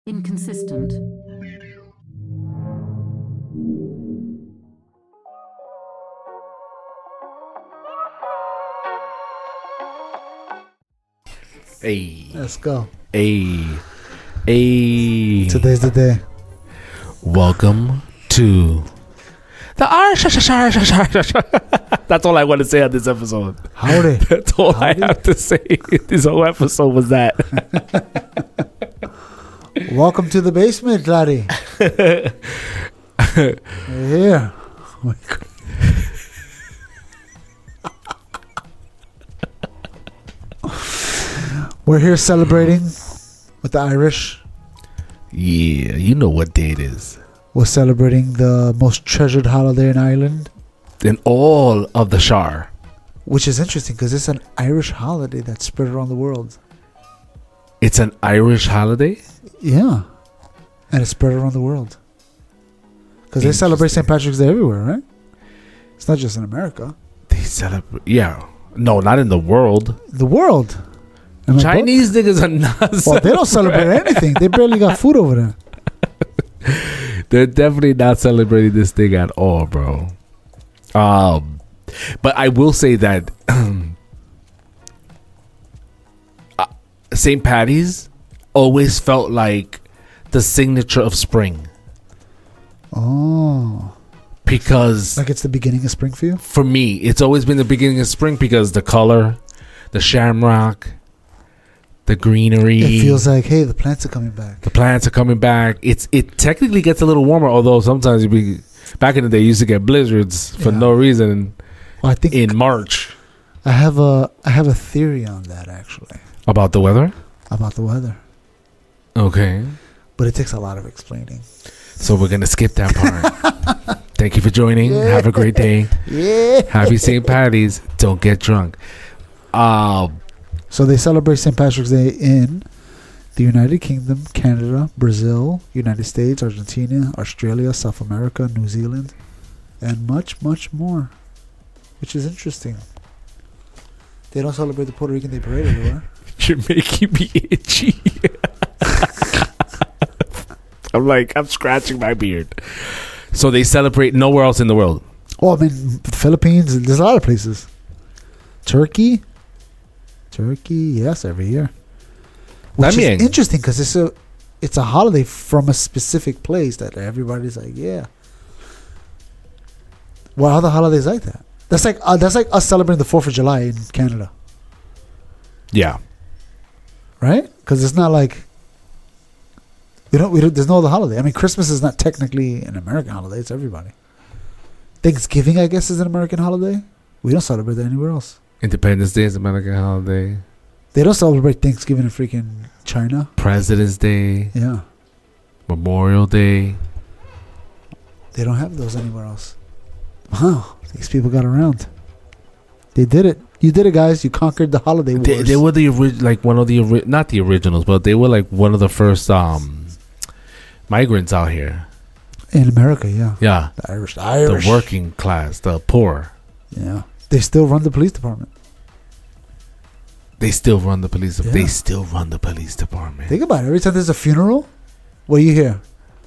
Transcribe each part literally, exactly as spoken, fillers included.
Inconsistent. Hey. Let's go. Hey. Hey. Today's the day. Welcome to the R. That's all I want to say on this episode. Howdy. That's all Howdy. I have to say. This whole episode was that. Welcome to the basement, laddie. We're here. Oh my God. We're here celebrating with the Irish. Yeah, you know what day it is. We're celebrating the most treasured holiday in Ireland, In all of the Shar. which is interesting because it's an Irish holiday that's spread around the world. It's an Irish holiday? Yeah. And it's spread around the world. Because they celebrate Saint Patrick's Day everywhere, right? It's not just in America. They celebrate. Yeah. No, not in the world. The world. Am I Chinese niggas are not. broke? Well, they don't celebrate anything. They barely got food over there. They're definitely not celebrating this thing at all, bro. Um, but I will say that uh, Saint Patty's always felt like the signature of spring Oh. because Like it's the beginning of spring for you? for me, it's always been the beginning of spring because the color, the shamrock, the greenery. It feels like, hey, the plants are coming back. The plants are coming back. It's it technically gets a little warmer, although sometimes you be back in the day you used to get blizzards for Yeah. no reason Well, I think in March. I have a I have a theory on that actually About the weather? about the weather, Okay. but it takes a lot of explaining. So we're gonna skip that part. Thank you for joining. Yeah. Have a great day. Yeah. Happy Saint Patty's. Don't get drunk. Um So they celebrate Saint Patrick's Day in the United Kingdom, Canada, Brazil, United States, Argentina, Australia, South America, New Zealand, and much, much more, which is interesting. They don't celebrate the Puerto Rican Day Parade everywhere. You're making me itchy. I'm like, I'm scratching my beard. So they celebrate nowhere else in the world. Well, I mean, Philippines, there's a lot of places. Turkey, Turkey, yes, every year. Which También. is interesting because it's a, it's a holiday from a specific place that everybody's like, yeah. What other holidays like that? That's like uh, that's like us celebrating the Fourth of July in Canada, Yeah. right? Because it's not like we don't, we don't. There's no other holiday. I mean, Christmas is not technically an American holiday. It's everybody. Thanksgiving, I guess, is an American holiday. We don't celebrate that anywhere else. Independence Day is American holiday. They don't celebrate Thanksgiving in freaking China. President's Day, Yeah, Memorial Day. they don't have those anywhere else. Wow, these people got around. They did it. You did it, guys. You conquered the holiday wars. They, they were the ori- like one of the ori- not the originals, but they were like one of the first um migrants out here. in America, yeah. Yeah, The Irish, the Irish, the working class, the poor. Yeah, they still run the police department. They still run the police. de- Yeah. They still run the police department. Think about it. Every time there's a funeral, what do you hear?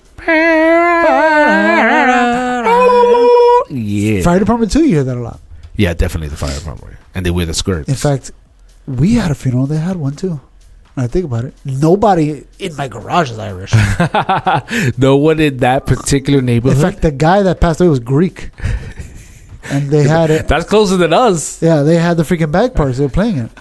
Yeah, Fire department too. You hear that a lot. yeah, definitely the fire department, and they wear the skirts. In fact, we had a funeral. They had one too. When I think about it, nobody in my garage is Irish. no one in that particular In neighborhood. fact, the guy that passed away was Greek, and they had it. That's closer than us. Yeah, they had the freaking bagpipes. They were playing it.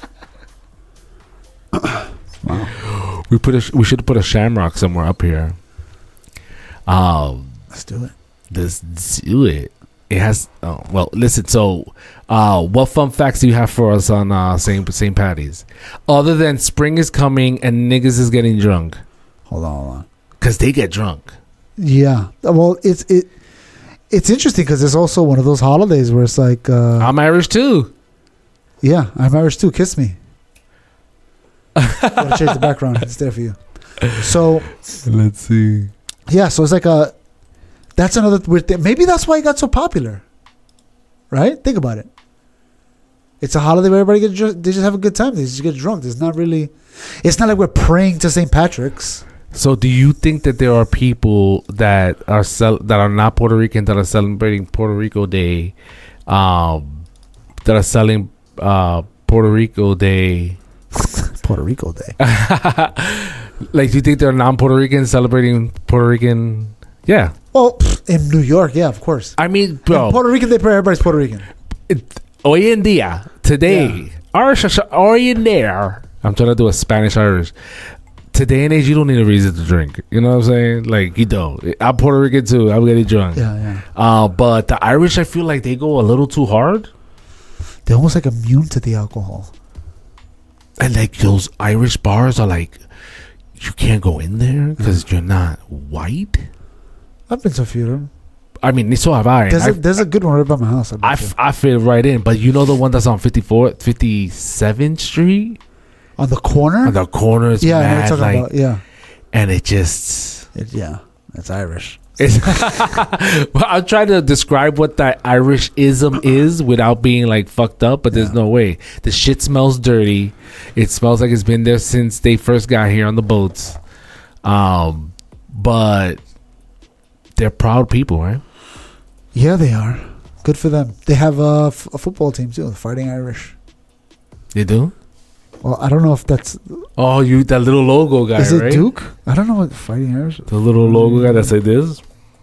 Wow. We put a, sh- we should put a shamrock somewhere up here. Um, Let's do it. let's do it. It has. Oh, well, listen. So, uh, what fun facts do you have for us on uh, Saint Saint Patty's? Other than spring is coming and niggas is getting drunk, Hold on, hold on. because they get drunk. Yeah. Well, it's it. It's interesting because it's also one of those holidays where it's like, uh, I'm Irish too. yeah, I'm Irish too. Kiss me. Gotta change the background. It's there for you. So Let's see. yeah, so it's like a. That's another weird thing. Maybe that's why it got so popular. Right? Think about it. It's a holiday where everybody gets dr- they just have a good time. They just get drunk. There's not really. It's not like we're praying to Saint Patrick's. So, do you think that there are people that are cel- that are not Puerto Rican that are celebrating Puerto Rico Day, um, that are selling uh, Puerto Rico Day, Puerto Rico Day. like, do you think there are non-Puerto Ricans celebrating Puerto Rican? Yeah. Well, pfft, in New York, yeah, of course. I mean, bro, In Puerto Rican Day, everybody's Puerto Rican. it, hoy en día, today, Yeah. Irish, hoy en día, I'm trying to do a Spanish Irish. Today and age, you don't need a reason to drink. You know what I'm saying? Like, you don't. I'm Puerto Rican too. I'm getting drunk. Yeah, yeah. Uh, but the Irish, I feel like they go a little too hard. They're almost like immune to the alcohol. And like those Irish bars are like, you can't go in there because you're not white. I've been to a few of them. I mean, so have I. There's, I, a, there's a good one right by my house. I've been I, to. f- I fit right in. But you know the one that's on fifty-fourth, fifty-seventh Street? On the corner? On the corner, it's yeah, I know what mad, you're talking like, about. Yeah. and it just... It, yeah, it's Irish. It's well, I'm trying to describe what that Irish-ism is without being like fucked up, but there's Yeah. no way. The shit smells dirty. It smells like it's been there since they first got here on the boats. Um, but they're proud people, right? Yeah, they are. Good for them. They have a, f- a football team too, the Fighting Irish. They do. Well, I don't know if that's... Oh, you that little logo guy, is it right? Duke? I don't know what Fighting Irish... The little logo guy that said this.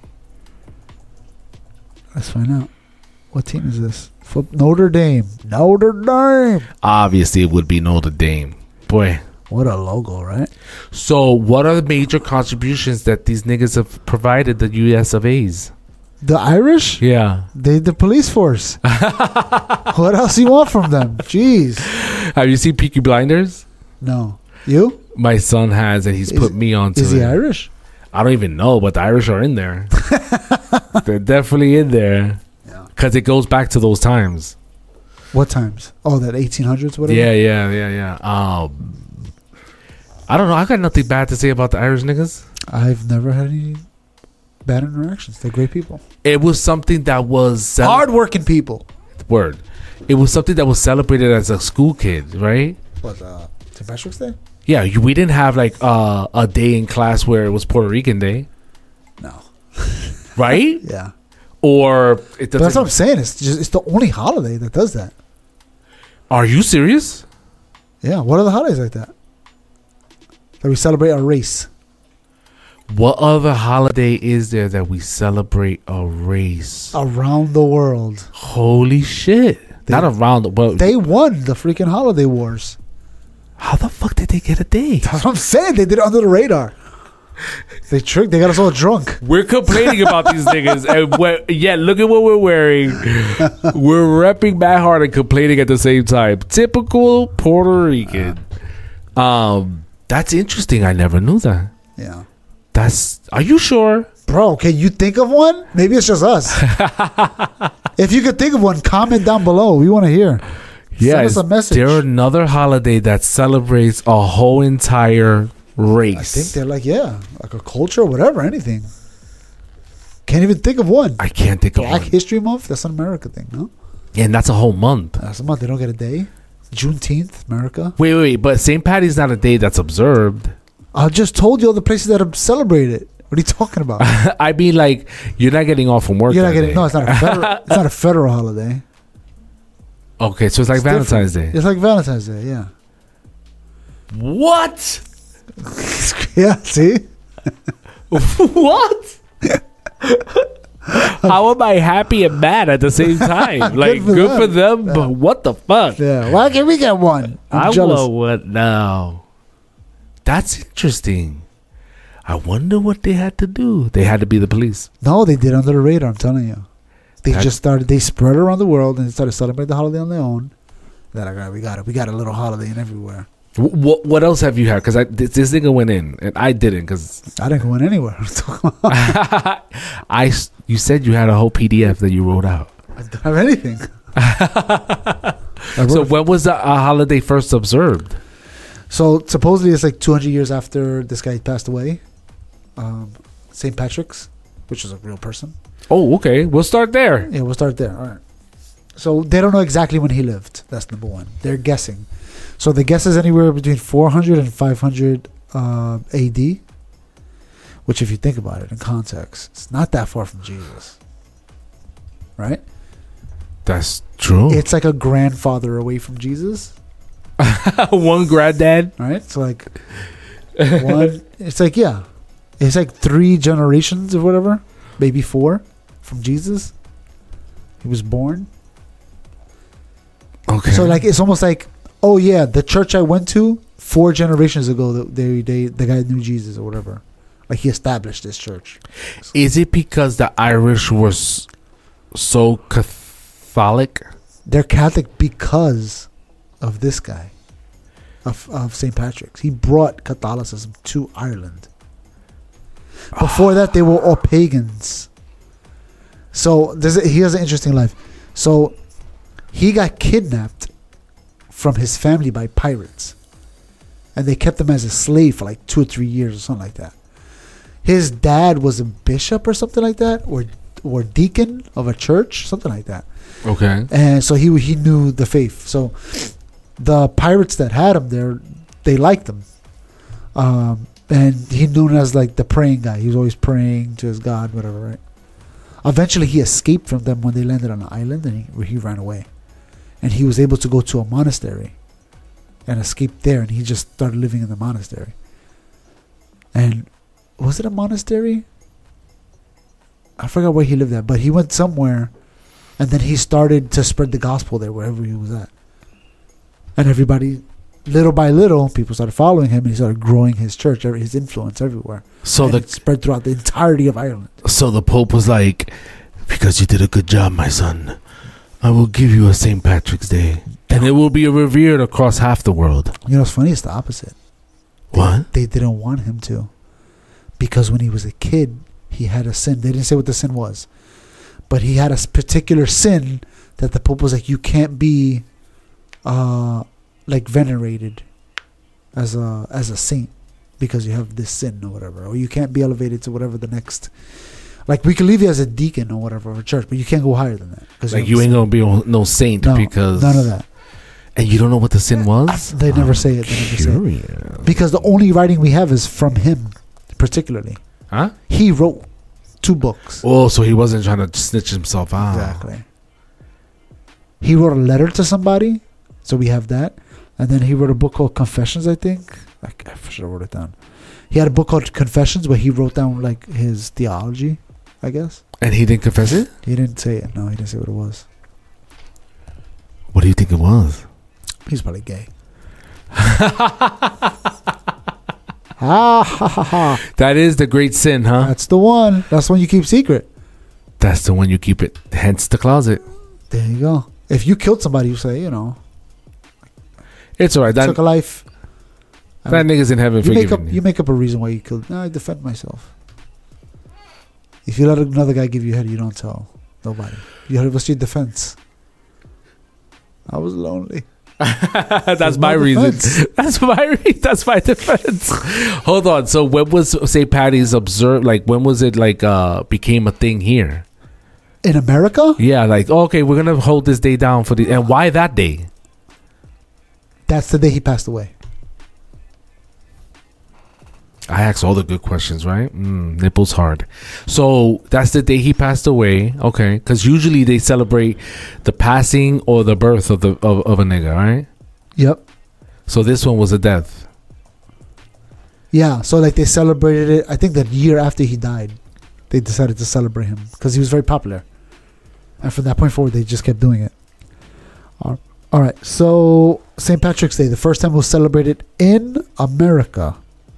Let's find out. What team is this? Foot Notre Dame. Notre Dame. Obviously, it would be Notre Dame. Boy. What a logo, right? So, what are the major contributions that these niggas have provided the U S of A's? The Irish? Yeah. They the police force. What else you want from them? Jeez. Have you seen Peaky Blinders? No. You? My son has, and he's Is- put me onto Is it. he Irish? I don't even know, but the Irish are in there. They're definitely in there. Yeah. Because it goes back to those times. What times? Oh, that eighteen hundreds, whatever? Yeah, yeah, yeah, yeah. Um, I don't know. I got nothing bad to say about the Irish niggas. I've never had any bad interactions. They're great people. It was something that was... cel- Hard-working people. Word. It was something that was celebrated as a school kid, right? What, uh, Saint Patrick's Day? Yeah, you, we didn't have like uh, a day in class where it was Puerto Rican Day, No. right? Yeah. Or it But that's what I'm doesn't... saying. It's just it's the only holiday that does that. Are you serious? Yeah. What are the holidays like that? That we celebrate our race. What other holiday is there that we celebrate a race? Around the world. Holy shit. They- Not around the world. They won the freaking holiday wars. How the fuck did they get a day? That's what I'm saying. They did it under the radar. They tricked. They got us all drunk. We're complaining about these niggas. And we're, yeah, look at what we're wearing. We're repping Matt Hard and complaining at the same time. Typical Puerto Rican. Um, that's interesting. I never knew that. Yeah. That's. Are you sure? Bro, can you think of one? Maybe it's just us. If you could think of one, comment down below. We want to hear. Yeah. Send us a message. There another holiday that celebrates a whole entire race? I think they're like, yeah, like a culture, whatever, anything. Can't even think of one. I can't think of Black one. History Month? That's an America thing, no? Yeah, and that's a whole month. That's a month. They don't get a day. Juneteenth, America. Wait, wait, wait. But Saint Patty's not a day that's observed. I just told you all the places that celebrate it. What are you talking about? I mean, like, you're not getting off from work. You're not that getting. day. No, it's not a federal. It's not a federal holiday. Okay, so it's like It's Valentine's different. Day. It's like Valentine's Day. Yeah. What? Yeah. See. What? How am I happy and mad at the same time? Like, for good them. for them, but what the fuck? Yeah. Why can't we get one? I'm I jealous. want what now? That's interesting. I wonder what they had to do. They had to be the police. No, they did under the radar. I'm telling you. They That- just started. They spread it around the world and started celebrating the holiday on their own. They're like, all right, we got it. We got a little holiday in everywhere. What What else have you had? Because this, this nigga went in and I didn't. Because I didn't go in anywhere. I I s- you said you had a whole P D F that you wrote out. don't have anything. I wrote So it. when was the uh, holiday first observed? So supposedly it's like two hundred years after this guy passed away. Um, Saint Patrick's, which is a real person. Oh, okay. We'll start there. Yeah, we'll start there. All right. So they don't know exactly when he lived. That's number one. They're guessing. So the guess is anywhere between four hundred and five hundred uh, A D. which, if you think about it in context, it's not that far from Jesus. Right? That's true. It's like a grandfather away from Jesus. One granddad. Right? It's like one. It's like, yeah. It's like three generations or whatever. Maybe four from Jesus. He was born. Okay. So, like, it's almost like, oh, yeah, the church I went to four generations ago, they, they, the guy knew Jesus or whatever. Like, he established this church. Is it because the Irish was so Catholic? They're Catholic because of this guy, of, of Saint Patrick's. He brought Catholicism to Ireland. Before that, they were all pagans. So there's a, he has an interesting life. So he got kidnapped from his family by pirates, and they kept him as a slave for like two or three years or something like that. His dad was a bishop or something like that, or or deacon of a church, something like that. Okay. And so he he knew the faith. So the pirates that had him there, they liked him. Um, and he known as like the praying guy. He was always praying to his God, whatever, right? Eventually he escaped from them when they landed on an island, and he, he ran away. And he was able to go to a monastery and escape there, and he just started living in the monastery. And was it a monastery? I forgot where he lived at, but he went somewhere, and then he started to spread the gospel there wherever he was at. And everybody, little by little, people started following him, and he started growing his church, his influence everywhere. So and the it spread throughout the entirety of Ireland. So the Pope was like, because you did a good job, my son, I will give you a Saint Patrick's Day, and it will be revered across half the world. You know what's funny? It's the opposite. They, What? They didn't want him to. Because when he was a kid, he had a sin. They didn't say what the sin was. But he had a s- particular sin that the Pope was like, you can't be uh, like venerated as a as a saint because you have this sin or whatever. Or you can't be elevated to whatever the next... Like, we can leave you as a deacon or whatever of a church, but you can't go higher than that. Cause Like, you ain't going to be no saint no, because... none of that. And you don't know what the sin was? They never say it. They never say it. Curious. Because the only writing we have is from him, particularly. Huh? He wrote two books. Oh, so he wasn't trying to snitch himself out. Exactly. He wrote a letter to somebody, so we have that. And then he wrote a book called Confessions, I think. I, I should have wrote it down. He had a book called Confessions where he wrote down like his theology, I guess. And he didn't confess it? He didn't say it. No, he didn't say what it was. What do you think it was? He's probably gay. Ah, ha, ha, ha. That is the great sin, huh? That's the one. That's the one you keep secret. That's the one you keep it. Hence the closet. There you go. If you killed somebody, you say, you know, It's all right. That, took a life. I that mean, nigga's in heaven you make up forgiving you make up a reason why you killed. No, I defend myself. If you let another guy give you head, you don't tell nobody. You heard what's your defense? I was lonely. That's That's my my reason. defense. That's my re- that's my defense. Hold on. So when was Saint Patty's observed? Like when was it like uh became a thing here? In America? Yeah, like okay, we're gonna hold this day down for the and why that day? That's the day he passed away. I asked all the good questions, right? Mm, nipples hard. So that's the day he passed away. Okay, because usually they celebrate the passing or the birth of the of, of a nigga, right? Yep. So this one was a death. Yeah. So like they celebrated it. I think the year after he died, they decided to celebrate him because he was very popular, and from that point forward, they just kept doing it. All all right. So Saint Patrick's Day, the first time it was celebrated in America.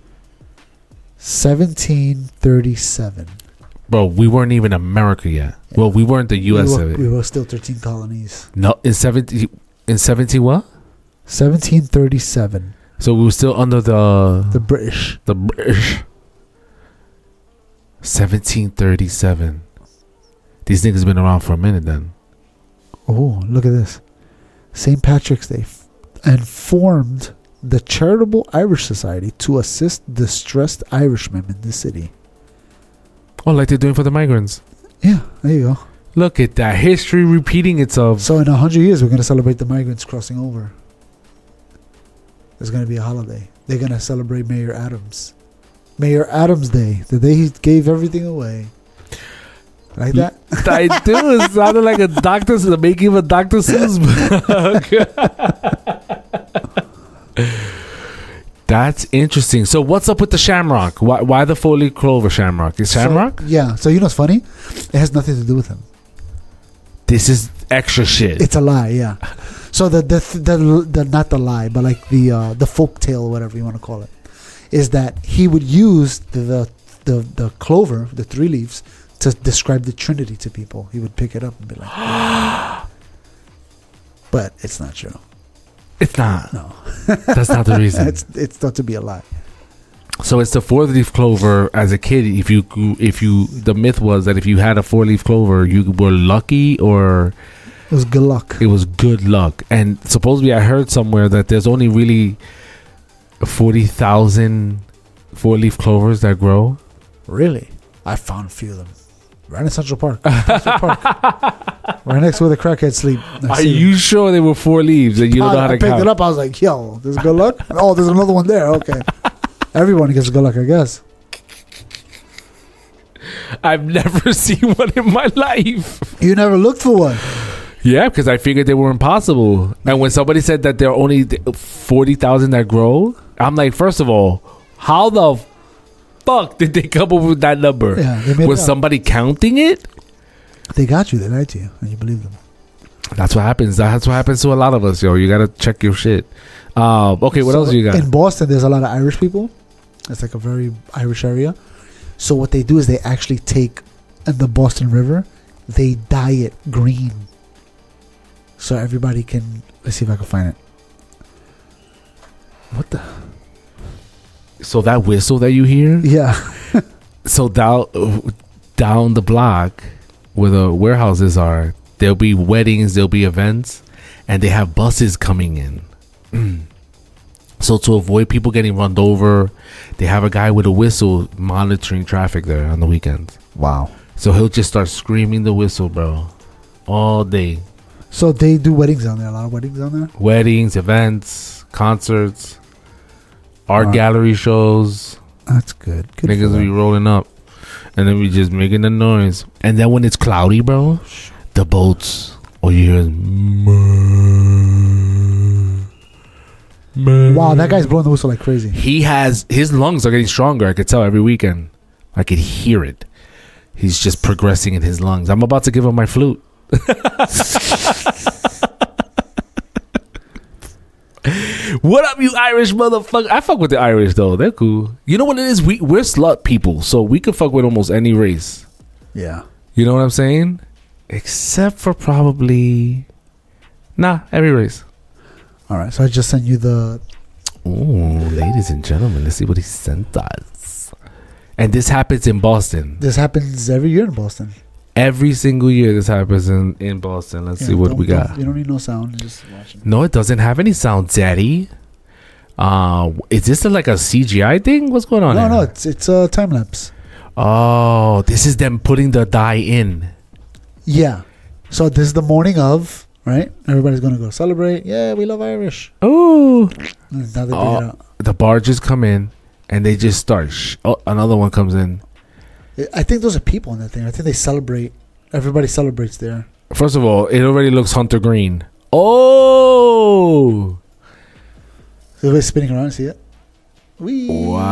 seventeen thirty-seven. Bro, we weren't even America yet. Yeah. Well, we weren't the U S We of were, it. we were still thirteen colonies. No, in seventy in seventy what? seventeen thirty-seven. So we were still under the The British. the British. seventeen thirty-seven. These niggas been around for a minute then. Oh, look at this. Saint Patrick's Day f- and formed the Charitable Irish Society to assist distressed Irishmen in the city. Oh, like they're doing for the migrants. Yeah, there you go. Look at that. History repeating itself. So in a hundred years, we're going to celebrate the migrants crossing over. There's going to be a holiday. They're going to celebrate Mayor Adams. Mayor Adams Day, the day he gave everything away. Like that? I do. It sounded like a Doctor, the making of a Doctor Seuss book. That's interesting. So what's up with the shamrock? Why, why the four-leaf clover shamrock? Is shamrock? So, yeah. So you know what's funny? It has nothing to do with him. This is extra shit. It's a lie, yeah. So the the the, the not the lie, but like the uh, the folk tale, whatever you want to call it, is that he would use the the the, the clover, the three leaves, to describe the Trinity to people. He would pick it up and be like, but it's not true. It's not. No. That's not the reason. it's it's thought to be a lie. So it's the four-leaf clover. As a kid, if you if you the myth was that if you had a four-leaf clover, you were lucky, or it was good luck. It was good luck. And supposedly, I heard somewhere that there's only really forty thousand four-leaf clovers that grow. Really? I found a few of them. Right in Central Park. Central Park. Right next to where the crackheads sleep. Are you sure they were four leaves and you don't I, know how I to picked count? it up. I was like, yo, there's good luck? Oh, there's another one there. Okay. Everyone gets good luck, I guess. I've never seen one in my life. You never looked for one? Yeah, because I figured they were impossible. And when somebody said that there are only forty thousand that grow, I'm like, first of all, how the fuck did they come up with that number? Yeah, they made Was it up. somebody counting it? They got you. They lied to you, and you believe them. That's what happens. That's what happens to a lot of us, yo. You gotta check your shit. Uh, okay, what So else you got? In Boston, there's a lot of Irish people. It's like a very Irish area. So what they do is they actually take in the Boston River, they dye it green. So everybody can. Let's see if I can find it. What the? So that whistle that you hear? Yeah. So down down the block where the warehouses are, there'll be weddings, there'll be events, and they have buses coming in. So to avoid people getting run over, they have a guy with a whistle monitoring traffic there on the weekends. Wow. So he'll just start screaming the whistle, bro, all day. So they do weddings down there. A lot of weddings down there. Weddings, events, concerts, art Wow. gallery shows. That's good. Good. Niggas for be them. rolling up, and then we just making the noise. And then when it's cloudy, bro, the boats, all you hear is Wow, that guy's blowing the whistle like crazy. He has his lungs are getting stronger. I could tell every weekend. I could hear it. He's just progressing in his lungs. I'm about to give him my flute. What up, you Irish motherfucker? I fuck with the Irish though. They're cool. You know what it is? We we're slut people, so we could fuck with almost any race. Yeah. You know what I'm saying? Except for probably nah, every race. All right. So I just sent you the. Oh, ladies and gentlemen, let's see what he sent us. And this happens in Boston. This happens every year in Boston. Every single year this happens in, in Boston. Let's Yeah, see what don't- we got. don't- You don't need no sound. Just watch it. No, it doesn't have any sound, Daddy. Uh, is this a, like a C G I thing? What's going on No, here? no. It's it's a time lapse. Oh, this is them putting the dye in. Yeah. So this is the morning of, right? Everybody's gonna go celebrate. Yeah, we love Irish. Oh, And now they bring Oh. it out. the barges come in and they just start. Sh- oh, another one comes in. I think those are people in that thing. I think they celebrate. Everybody celebrates there. First of all, it already looks Hunter Green. Oh, So everybody's spinning around. See it? Wee.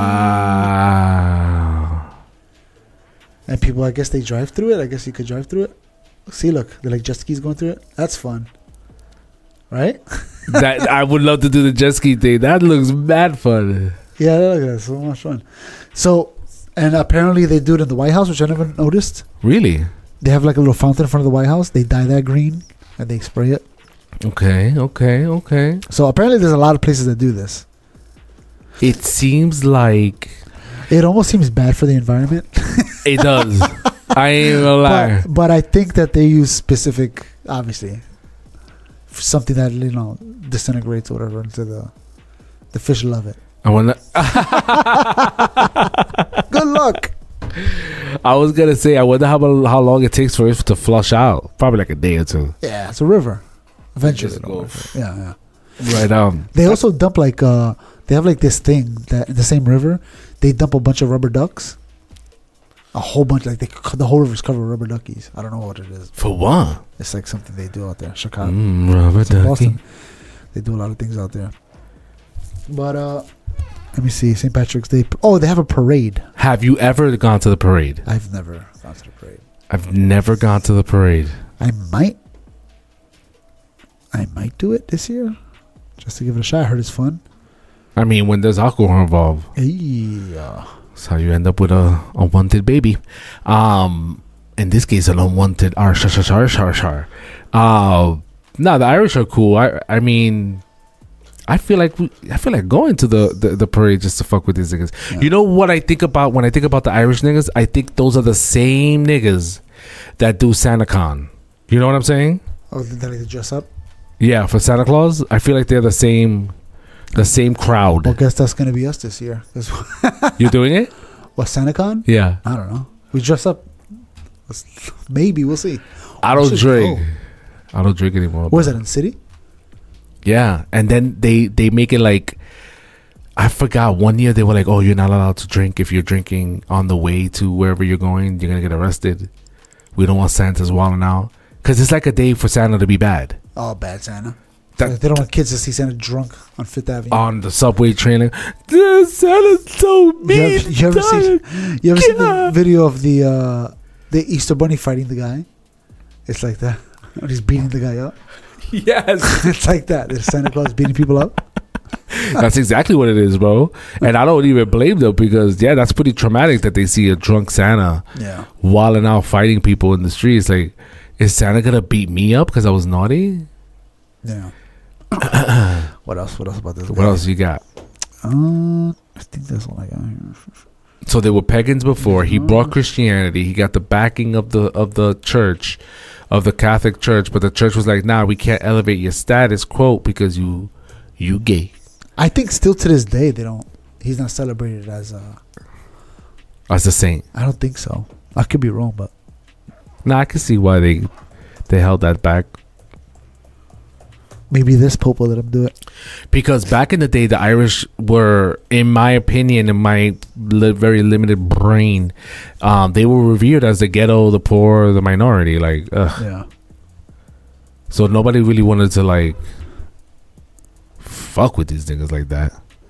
wow. And people, I guess they drive through it. I guess you could drive through it. See, look, they're like jet skis going through it. That's fun, right? That I would love to do the jet ski thing. That looks mad fun. Yeah, look at that. So much fun. So, and apparently they do it in the White House, which I never noticed. Really? They have like a little fountain in front of the White House. They dye that green and they spray it. Okay, okay, okay. So apparently there's a lot of places that do this. It seems like It almost seems bad for the environment. it does. I ain't gonna lie. But, but I think that they use specific, obviously, f- something that, you know, disintegrates or whatever into the, the fish love it. I wanna. Good luck. I was gonna say, I wonder how how long it takes for it to flush out. Probably like a day or two. Yeah, it's a river. Eventually. Just it'll go. work. Yeah, yeah. Right on. They also dump like, uh, they have like this thing that in the same river, they dump a bunch of rubber ducks. A whole bunch, like they the whole river's covered with rubber duckies. I don't know what it is. For what? It's like something they do out there, Chicago, Mm, rubber It's in ducky. Boston. They do a lot of things out there. But uh, let me see, Saint Patrick's Day. Oh, they have a parade. Have you ever gone to the parade? I've never gone to the parade. I've never gone to the parade. I might, I might do it this year, just to give it a shot. I heard it's fun. I mean, when there's alcohol involved, Yeah. that's how you end up with a unwanted baby. Um, in this case, an unwanted ar shar shar shar shar shar. Uh, no, the Irish are cool. I I mean, I feel like we, I feel like going to the, the, the parade just to fuck with these niggas. Yeah. You know what I think about when I think about the Irish niggas? I think those are the same niggas that do SantaCon. You know what I'm saying? Oh, did they like to dress up? Yeah, for Santa Claus, I feel like they're the same, the same crowd. Well, guess that's gonna be us this year. 'Cause You doing it? what, SantaCon? Yeah. I don't know. We dress up. Let's- Maybe we'll see. I We don't should drink. go. I don't drink anymore. Where's that, in the city? Yeah, and then they they make it like, I forgot, one year they were like, oh, you're not allowed to drink if you're drinking on the way to wherever you're going. You're gonna get arrested. We don't want Santa's wilding out because it's like a day for Santa to be bad. Oh, bad Santa. That- Like, they don't want kids to see Santa drunk on Fifth Avenue. On the subway train, like, "Dude, Santa's so mean. you ever, you ever Dad." see? You ever seen the Yeah. video of the uh, the Easter Bunny fighting the guy? It's like that. When he's beating the guy up. Yes, It's like that. There's Santa Claus beating people up. that's exactly what it is, bro. And I don't even blame them because yeah, that's pretty traumatic that they see a drunk Santa Yeah. wilding out fighting people in the streets. Like, is Santa gonna beat me up because I was naughty? Yeah. What else? What else about this? What guy? else you got? Uh, I think that's all I got here. So they were pagans before. He Mhm. brought Christianity. He got the backing of the of the church, of the Catholic Church. But the church was like, "Nah, we can't elevate your status, quote, because you you gay." I think still to this day they don't. He's not celebrated as a. As a saint. I don't think so. I could be wrong, but Nah, I can see why they they held that back. maybe this Pope will let him do it. Because back in the day, the Irish were, in my opinion, in my li- very limited brain, um, they were revered as the ghetto, the poor, the minority. Like, ugh. Yeah. So nobody really wanted to like fuck with these niggas like that.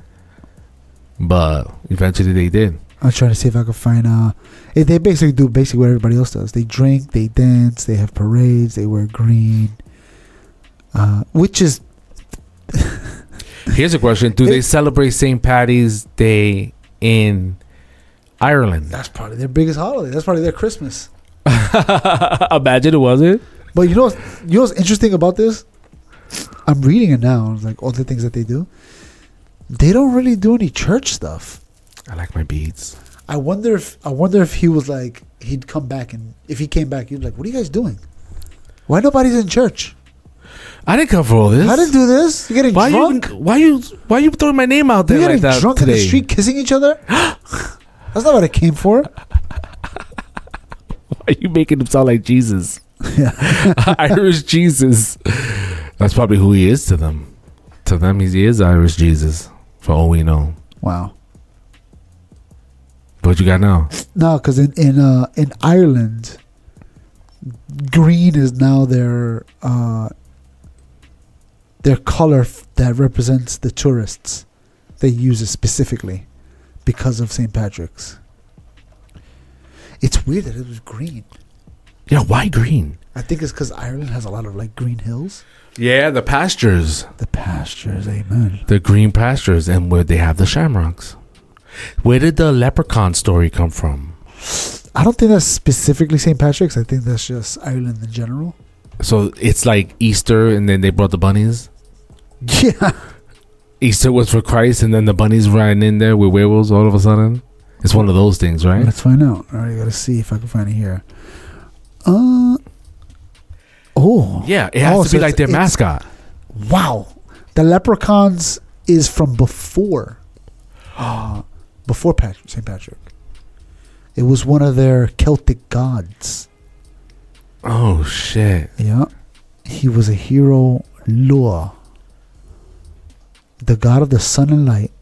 But eventually they did. I'm trying to see if I can find. Uh, eh, they basically do basically what everybody else does. They drink, they dance, they have parades, they wear green. Uh, which is Here's a question: do they celebrate Saint Paddy's Day in Ireland? that's probably their biggest holiday. That's probably their Christmas. Imagine it wasn't. But you know, what's, you know what's interesting about this? I'm reading it now. It's like all the things that they do. They don't really do any church stuff. I like my beads. I wonder if I wonder if he was like he'd come back and if he came back he'd be like, "What are you guys doing? Why nobody's in church? I didn't come for all this. I didn't do this. You're getting Why drunk. you? Why you? Why you throwing my name out there You're like getting that drunk today? in the street, kissing each other. That's not what I came for." Why you making him sound like Jesus? Yeah. Irish Jesus. That's probably who he is to them. To them, he is Irish Jesus. For all we know. Wow. What you got now? No, because in in uh, in Ireland, green is now their uh, their color f- that represents the tourists. They use it specifically because of Saint Patrick's. It's weird that it was green. Yeah, why green? I think it's because Ireland has a lot of like green hills. Yeah, the pastures. The pastures, amen. The green pastures, and where they have the shamrocks. Where did the leprechaun story come from? I don't think that's specifically Saint Patrick's. I think that's just Ireland in general. So it's like Easter, and then they brought the bunnies. Yeah. Easter was for Christ, and then the bunnies ran in there with werewolves all of a sudden. It's one of those things, right? Let's find out. All right, I gotta see if I can find it here. Uh. Oh. Yeah, it has Oh, to so be like it's- their it's- mascot. Wow. The leprechauns is from before. Uh, before Patrick, Saint Patrick. It was one of their Celtic gods. Oh shit! Yeah. He was a hero, Lua. The god of the sun and light.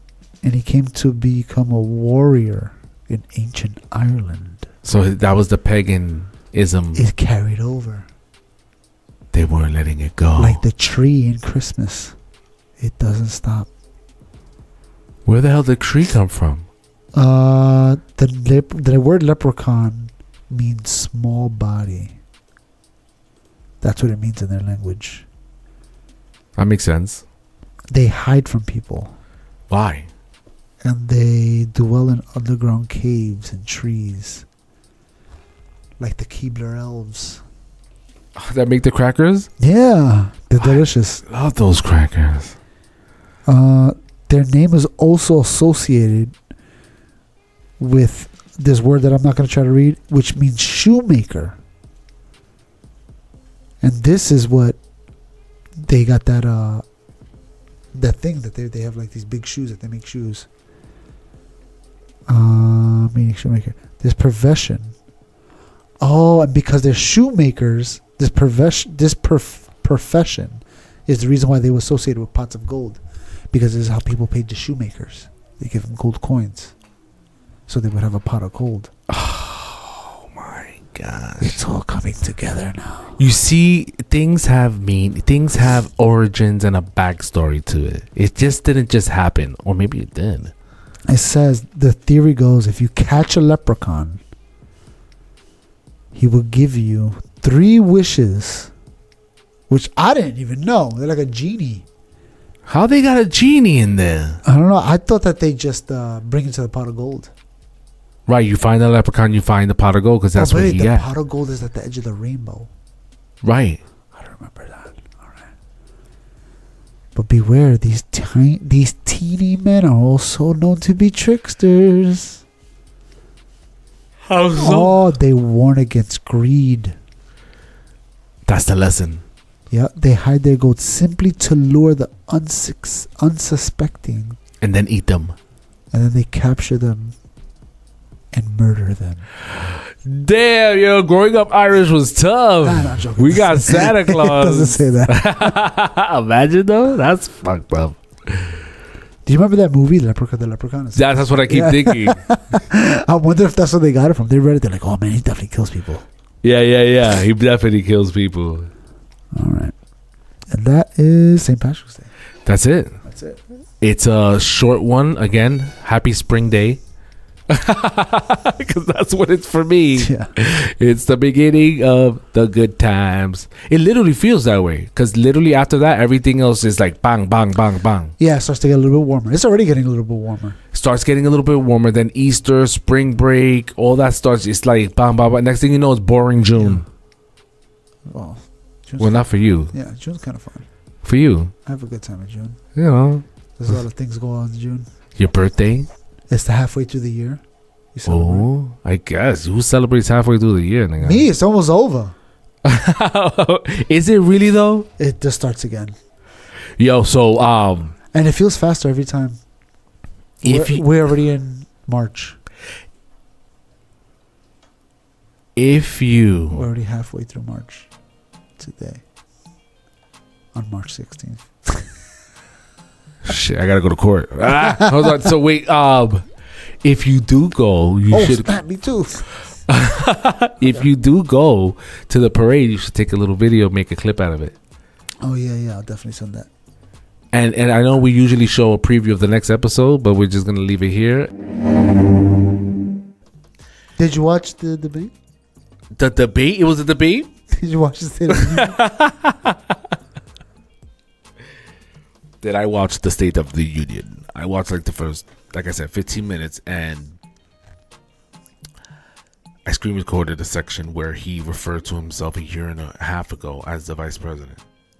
and he came to become a warrior in ancient Ireland. So that was the paganism. It carried over. They weren't letting it go. Like the tree in Christmas. It doesn't stop. Where the hell did tree come from? Uh, the lep- the word leprechaun means small body. That's what it means in their language. That makes sense. They hide from people. Why? And they dwell in underground caves and trees. Like the Keebler elves. That make the crackers? Yeah, they're delicious. I love those crackers. Uh, their name is also associated with this word that I'm not going to try to read, which means shoemaker. And this is what they got that uh that thing that they they have, like these big shoes that they make shoes. Uh, meaning shoemaker. This profession. Oh, and because they're shoemakers, this profession, this perf- profession is the reason why they were associated with pots of gold, because this is how people paid the shoemakers. They give them gold coins, so they would have a pot of gold. Oh my gosh! It's all coming together now. You see, things have mean, things have origins and a backstory to it. It just didn't just happen, or maybe it did. It says the theory goes: if you catch a leprechaun, he will give you three wishes, which I didn't even know. They're like a genie. How they got a genie in there? I don't know. I thought that they just uh, bring it to the pot of gold. Right, you find the leprechaun, you find the pot of gold, because that's oh, what wait, he the got. pot of gold is at the edge of the rainbow. Right. I don't remember that. All right. But beware, these tiny, these teeny men are also known to be tricksters. How so? Oh, they warn against greed. That's the lesson. Yeah, they hide their gold simply to lure the unsus- unsuspecting. And then eat them. And then they capture them and murder them. Damn, yo, growing up Irish was tough. Nah, I'm joking. We got Santa Claus. It doesn't say that. Imagine though, that's fucked up. Do you remember that movie, Leprechaun the Leprechaun? Yeah, that's what I keep Yeah. thinking. I wonder if that's where they got it from. They read it, they're like, oh man, he definitely kills people. Yeah, yeah, yeah. He definitely kills people. All right. And that is Saint Patrick's Day. That's it. That's it. It's a short one. Again, happy spring day. Because that's what it's for me. Yeah. It's the beginning of the good times. It literally feels that way. Because literally after that, everything else is like bang, bang, bang, bang. Yeah, it starts to get a little bit warmer. It's already getting a little bit warmer. Starts getting a little bit warmer. Then Easter, spring break, all that starts. It's like bang, bang, bang. Next thing you know, it's boring June. Well, June's Well, not for you. Yeah, June's kind of fun. For you. I have a good time in June. You know. There's a lot of things going on in June. Your birthday. It's the halfway through the year. You celebrate. Oh, I guess. Who celebrates halfway through the year, nigga? Me, it's almost over. Is it really though? It just starts again. Yo, so um And it feels faster every time. if we're, you, we're already in March. if We're you already halfway through March today. On March sixteenth. shit, I gotta go to court. Ah, hold on. So wait, um if you do go, you Oh, should snap, me too. if you do go to the parade, you should take a little video, make a clip out of it. Oh, yeah, yeah. I'll definitely send that. And and I know we usually show a preview of the next episode, but we're just gonna leave it here. Did you watch the debate? The debate? It was a debate? Did you watch the State of the Union? Did I watch the State of the Union? I watched like the first, like I said, fifteen minutes, and I screen recorded a section where he referred to himself a year and a half ago as the vice president.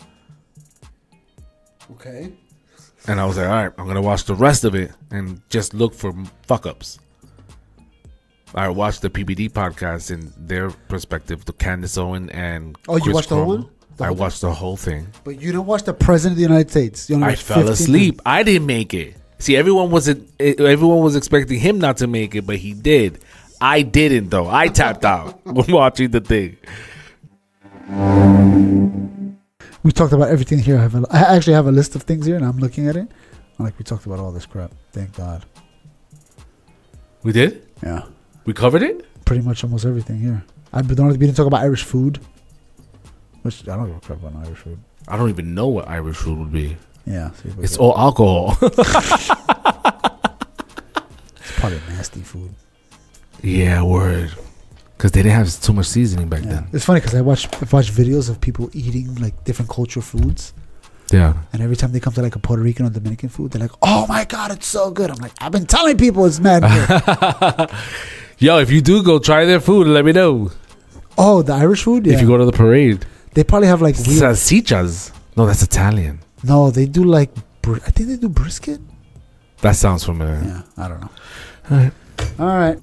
Okay. And I was like, all right, I'm going to watch the rest of it and just look for fuck ups. I watched the P B D podcast in their perspective, the Candace Owen and Oh, you Chris watched the whole Cuomo. one? The I whole watched the whole thing. But you didn't watch the President of the United States. You only I watched fell fifteen asleep. I didn't make it. See, everyone was everyone was expecting him not to make it, but he did. I didn't though. I tapped out when watching the thing. We talked about everything here. I have a, I actually have a list of things here, and I'm looking at it. Like we talked about all this crap. Thank God. We did? Yeah. We covered it? Pretty much almost everything here. I but don't we didn't talk about Irish food. Which I don't give a crap about Irish food. I don't even know what Irish food would be. Yeah. It's all alcohol. It's probably nasty food. Yeah, word. Because they didn't have too much seasoning back Yeah. then. It's funny because I watch I've watched videos of people eating like different culture foods. Yeah. And every time they come to like a Puerto Rican or Dominican food, they're like, "Oh my God, it's so good." I'm like, I've been telling people it's mad good. Yo, if you do go try their food, let me know. Oh, the Irish food? Yeah. If you go to the parade. They probably have like weird. Salsichas. No, that's Italian. No, they do like, br- I think they do brisket. That sounds familiar. Yeah, I don't know. All right. All right.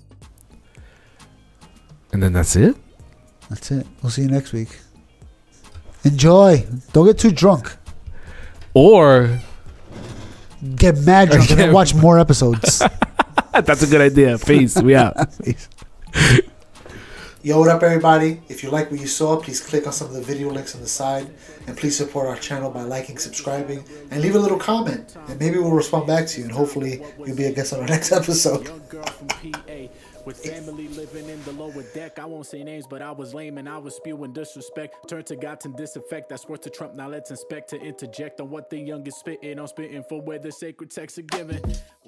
And then that's it? That's it. We'll see you next week. Enjoy. Don't get too drunk. Or Get mad drunk and then watch more episodes. that's a good idea. Peace. We out. Peace. Yo, what up, everybody? If you like what you saw, please click on some of the video links on the side. And please support our channel by liking, subscribing, and leave a little comment. And maybe we'll respond back to you. And hopefully, you'll be a guest on our next episode. With family living in the lower deck, I won't say names, but I was lame and I was spewing disrespect. Turn to God to disinfect. That's worth to Trump. Now let's inspect to interject on what the youngest spitting. I'm spitting for where the sacred texts are given.